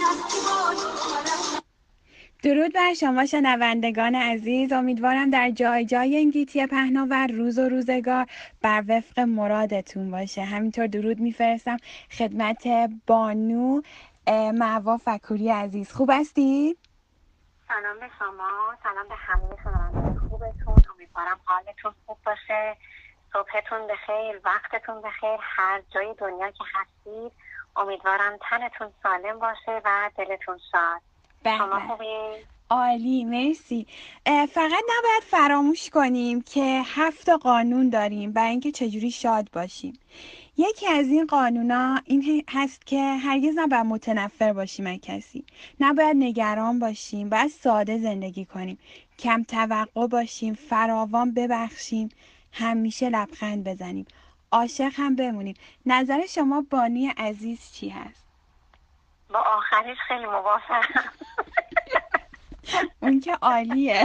درود بر شما شنوندگان عزیز، امیدوارم در جای جای این گیتی پهناور روز و روزگار بر وفق مرادتون باشه. همینطور درود میفرستم خدمت بانو معوا فکوری عزیز. خوب هستید؟ سلام به شما، سلام به همه شنوندگان خوبتون. امیدوارم حالتون خوب باشه، صبحتون بخیر، وقتتون بخیر، هر جای دنیا که هستید. امیدوارم تنتون سالم باشه و دلتون شاد. شما خوبی؟ عالی، مرسی. فقط نباید فراموش کنیم که 7 قانون داریم برای اینکه چجوری شاد باشیم. یکی از این قانونا این هست که هرگز نباید متنفر باشیم از کسی، نباید نگران باشیم، باید ساده زندگی کنیم، کم توقع باشیم، فراوان ببخشیم، همیشه لبخند بزنیم، عاشق هم بمونیم. نظر شما بانی عزیز چی هست؟ با آخرش خیلی موافقم. اون که عالیه.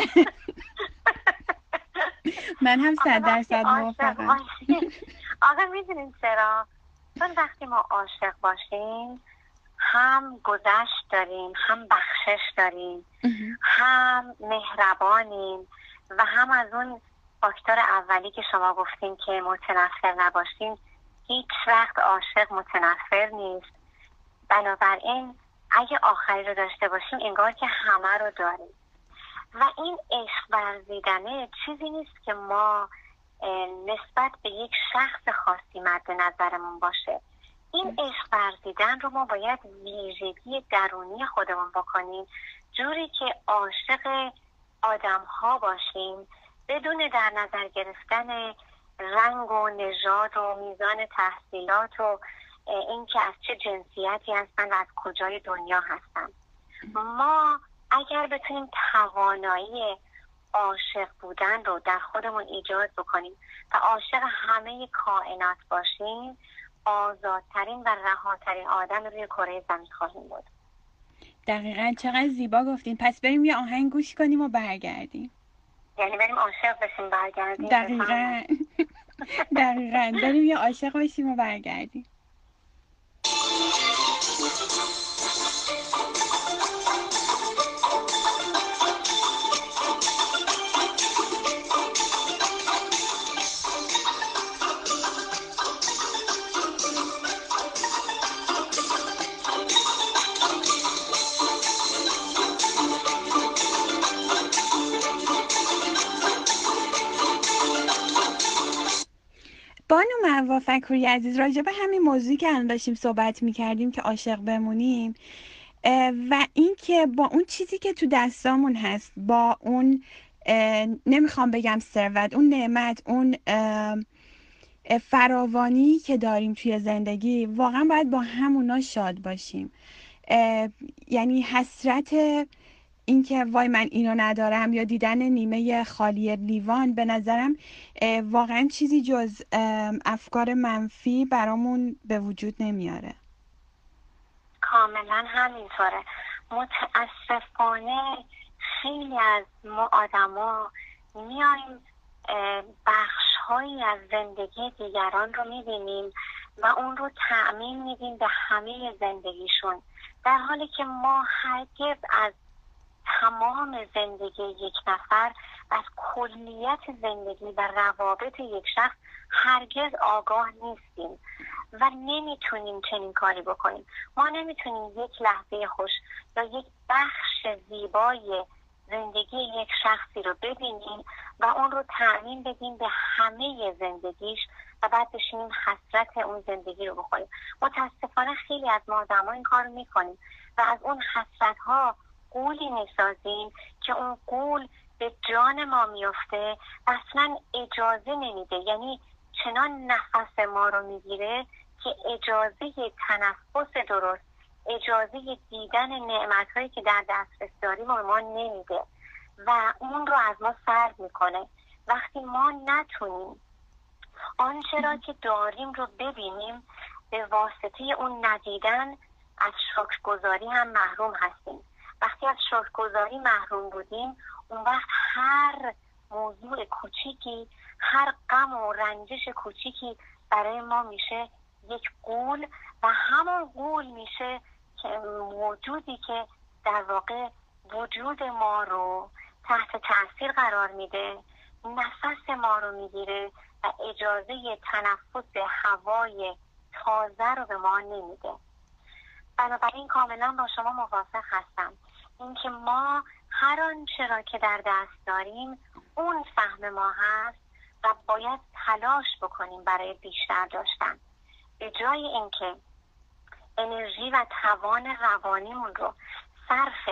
من هم 100% موافقم. آقا میدونین چرا؟ چون وقتی ما عاشق باشیم هم گذشت داریم، هم بخشش داریم، هم مهربانیم و هم از اون فاکتور اولی که شما گفتین که متنفر نباشیم. هیچ وقت عاشق متنفر نیست. بنابراین اگه آخری رو داشته باشیم انگار که همه رو داریم. و این عشق ورزیدنه چیزی نیست که ما نسبت به یک شخص خاصی مد نظرمون باشه. این عشق ورزیدن رو ما باید ویژگی درونی خودمون بکنیم، جوری که عاشق آدم ها باشیم بدون در نظر گرفتن رنگ و نژاد و میزان تحصیلات و اینکه از چه جنسیتی هستن و از کجای دنیا هستن. ما اگر بتونیم توانایی عاشق بودن رو در خودمون ایجاد بکنیم و عاشق همه کائنات باشیم، آزادترین و رهاترین آدم روی کره زمین خواهیم بود. دقیقاً، چقدر زیبا گفتین. پس بریم یه آهنگ گوش کنیم و برگردیم. یعنی بریم عاشق بشیم برگردیم؟ دقیقاً. دقیقاً بریم یه عاشق بشیم و برگردیم. بانو معوا فکوری عزیز، راجع به همین موضوعی که الان داشتیم صحبت می‌کردیم که عاشق بمونیم و این که با اون چیزی که تو دستامون هست، با اون نمیخوام بگم ثروت، اون نعمت، اون فراوانی که داریم توی زندگی، واقعا باید با همونا شاد باشیم. یعنی حسرت این که وای من اینو ندارم یا دیدن نیمه خالی لیوان به نظرم واقعا چیزی جز افکار منفی برامون به وجود نمیاره. کاملا همینطوره. متاسفانه خیلی از ما آدما میایم بخش‌هایی از زندگی دیگران رو می‌بینیم و اون رو تعمیم میدیم به همه زندگیشون، در حالی که ما هرگز از تمام زندگی یک نفر، از کلیت زندگی و روابط یک شخص هرگز آگاه نیستیم و نمیتونیم چنین کاری بکنیم. ما نمیتونیم یک لحظه خوش یا یک بخش زیبای زندگی یک شخصی رو ببینیم و اون رو تعمیم بدیم به همه زندگیش و بعد بشینیم حسرت اون زندگی رو بخوریم. متاسفانه خیلی از ما آدم‌ها این کار رو میکنیم و از اون حسرت ها قولی میسازیم که اون قول به جان ما میفته و اصلا اجازه نمیده. یعنی چنان نفس ما رو میگیره که اجازه تنفس درست، اجازه دیدن نعمت‌هایی که در دسترس داریم ما نمیده و اون رو از ما سلب میکنه. وقتی ما نتونیم آنچه را که داریم رو ببینیم، به واسطه اون ندیدن از شکرگزاری هم محروم هستیم. وقتی از شکرگزاری محروم بودیم، اون وقت هر موضوع کوچیکی، هر غم و رنجش کوچیکی برای ما میشه یک غول و همون غول میشه که موجودی که در واقع وجود ما رو تحت تاثیر قرار میده، نفس ما رو میگیره و اجازه تنفس هوای تازه رو به ما نمیده. بنابراین کاملا با شما موافق هستم. اینکه ما هر آنچه را که در دست داریم اون فهم ما هست و باید تلاش بکنیم برای بیشتر داشتن، به جای اینکه انرژی و توان روانیمون رو صرف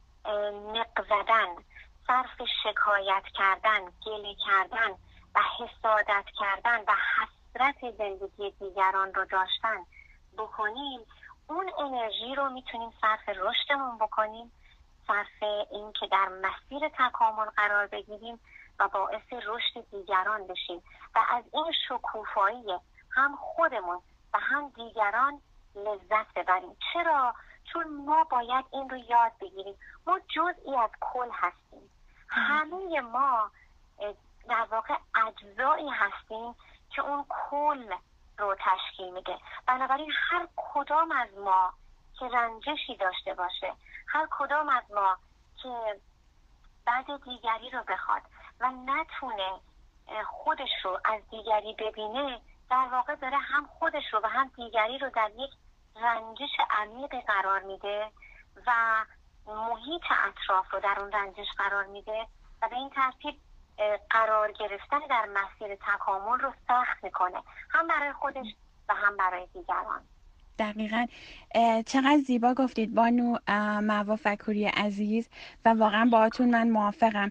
نق زدن، صرف شکایت کردن، گله کردن و حسادت کردن و حسرت زندگی دیگران رو داشتن بکنیم، اون انرژی رو میتونیم صرف رشدمون بکنیم، صرف این که در مسیر تکامل قرار بگیریم و باعث رشد دیگران بشیم و از این شکوفایی هم خودمون و هم دیگران لذت ببریم. چرا؟ چون ما باید این رو یاد بگیریم. ما جزئی از کل هستیم. همه ما در واقع اجزایی هستیم که اون کل رو تشکیل میده. بنابراین هر کدام از ما که رنجشی داشته باشه، هر کدام از ما که بعد دیگری رو بخواد و نتونه خودش رو از دیگری ببینه، در واقع داره هم خودش رو و هم دیگری رو در یک رنجش عمیق قرار میده و محیط اطراف رو در اون رنجش قرار میده و به این ترتیب قرار گرفتن در مسیر تکامل رو سخت میکنه، هم برای خودش و هم برای دیگران. دقیقاً. چقدر زیبا گفتید بانو مهوا فکوری عزیز و واقعا باهاتون من موافقم.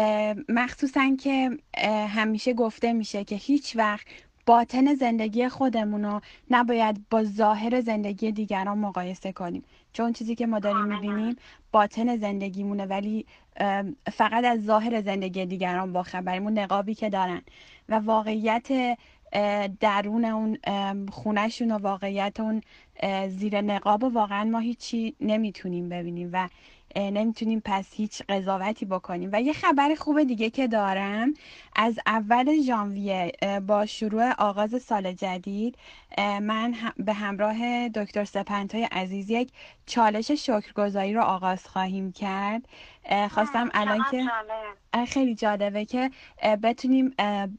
مخصوصا که همیشه گفته میشه که هیچ وقت باطن زندگی خودمون رو نباید با ظاهر زندگی دیگران مقایسه کنیم، چون چیزی که ما داریم میبینیم باطن زندگیمونه، ولی فقط از ظاهر زندگی دیگران باخبریم، اون نقابی که دارن و واقعیت درون اون خونهشون و واقعیت اون زیر نقاب و واقعا ما هیچی نمیتونیم ببینیم و نمیتونیم پس هیچ قضاوتی بکنیم. و یه خبر خوب دیگه که دارم، از اول ژانویه با شروع آغاز سال جدید من به همراه دکتر سپنتای عزیز یک چالش شکرگزاری رو آغاز خواهیم کرد. خواستم الان که خیلی جالبه که بتونیم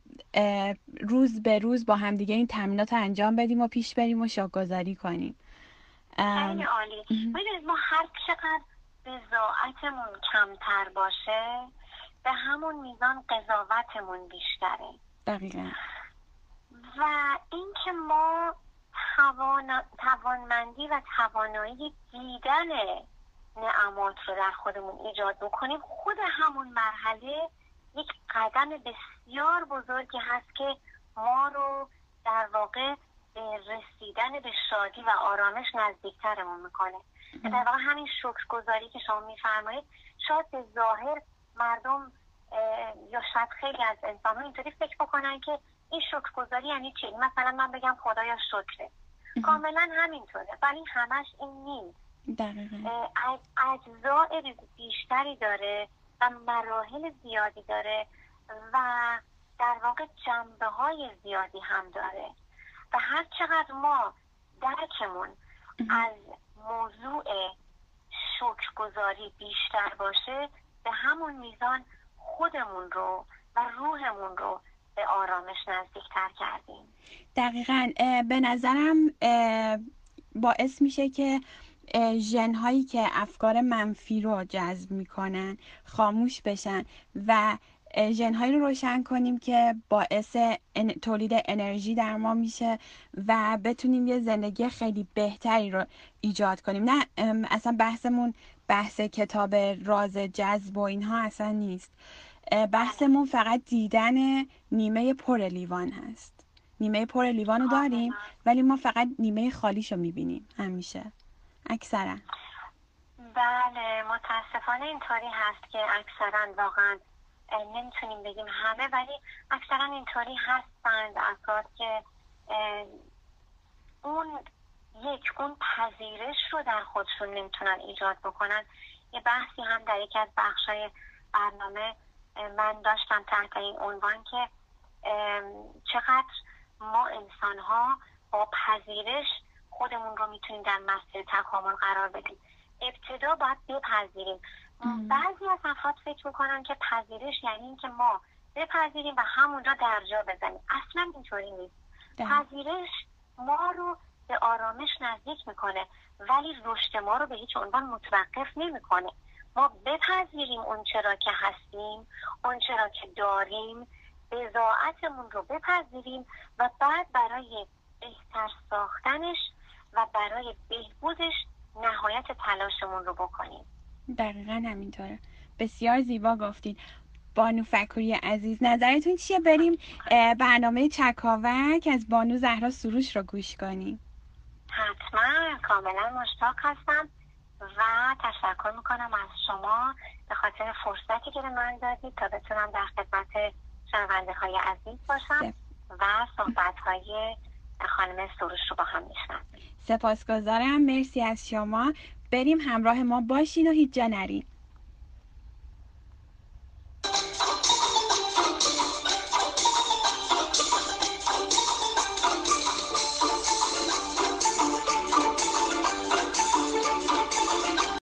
روز به روز با همدیگه این تمرینات انجام بدیم و پیش بریم و شکرگزاری کنیم. خیلی عالی. ببینید ما هر چقدر بضاعتمون کمتر باشه به همون میزان قضاوتمون بیشتره. دقیقا. و اینکه ما توانمندی و توانایی دیدن نعمات رو در خودمون ایجاد بکنیم، خود همون مرحله یک قدم بسیار بزرگی هست که ما رو در واقع رسیدن به شادی و آرامش نزدیکترمون میکنه. در واقع همین شکرگزاری که شما میفرمایید، شاید به ظاهر مردم یا شاید خیلی از انسان ها اینطوری فکر بکنن که این شکرگزاری یعنی چی؟ مثلا من بگم خدایا شکره، کاملا همینطوره، ولی همش این نیست. اجزای بیشتری داره و مراحل زیادی داره و در واقع جنبه های زیادی هم داره و هر چقدر ما درکمون از موضوع شکرگزاری بیشتر باشه، به همون میزان خودمون رو و روحمون رو به آرامش نزدیکتر کردیم. دقیقاً. به نظرم باعث میشه که ژن‌هایی که افکار منفی رو جذب میکنن خاموش بشن و ژن‌هایی رو روشن کنیم که باعث تولید انرژی در ما میشه و بتونیم یه زندگی خیلی بهتری رو ایجاد کنیم. نه اصلا بحثمون بحث کتاب راز جذب و اینها اصلا نیست. بحثمون فقط دیدن نیمه پر لیوان هست. نیمه پر لیوان رو داریم ولی ما فقط نیمه خالیشو میبینیم همیشه، اکثرا. بله، متاسفانه اینطوری هست که اکثرا واقعا نمیتونیم بگیم همه، ولی اکثرا اینطوری هستند افراد که اون پذیرش رو در خودشون نمیتونن ایجاد بکنن. یه بحثی هم در یکی از بخشای برنامه من داشتم تحت این عنوان که چقدر ما انسان ها با پذیرش خودمون رو میتونیم در مسیر تکامل قرار بدیم. ابتدا باید بپذیریم. بعضی از افراد فکر میکنن که پذیرش یعنی این که ما بپذیریم و همونجا درجا بزنیم. اصلا اینطوری نیست. پذیرش ما رو به آرامش نزدیک میکنه ولی رشد ما رو به هیچ عنوان متوقف نمیکنه. ما بپذیریم اون چرا که هستیم، اون چرا که داریم، بضاعتمون رو بپذیریم و بعد برای بهتر ساختنش و برای بهبودش نهایت تلاشمون رو بکنیم. دقیقا همینطوره. بسیار زیبا گفتید. بانو فکوری عزیز، نظرتون چیه بریم برنامه چکاوک از بانو زهرا سروش رو گوش کنیم؟ حتما، کاملا مشتاق هستم و تشکر میکنم از شما به خاطر فرصتی که به من دادید تا بتونم در خدمت شنونده های عزیز باشم و صحبت های خانم سروش رو با هم میشنویم. سپاسگزارم، مرسی از شما. بریم همراه ما باشین و هیچ جا نرین.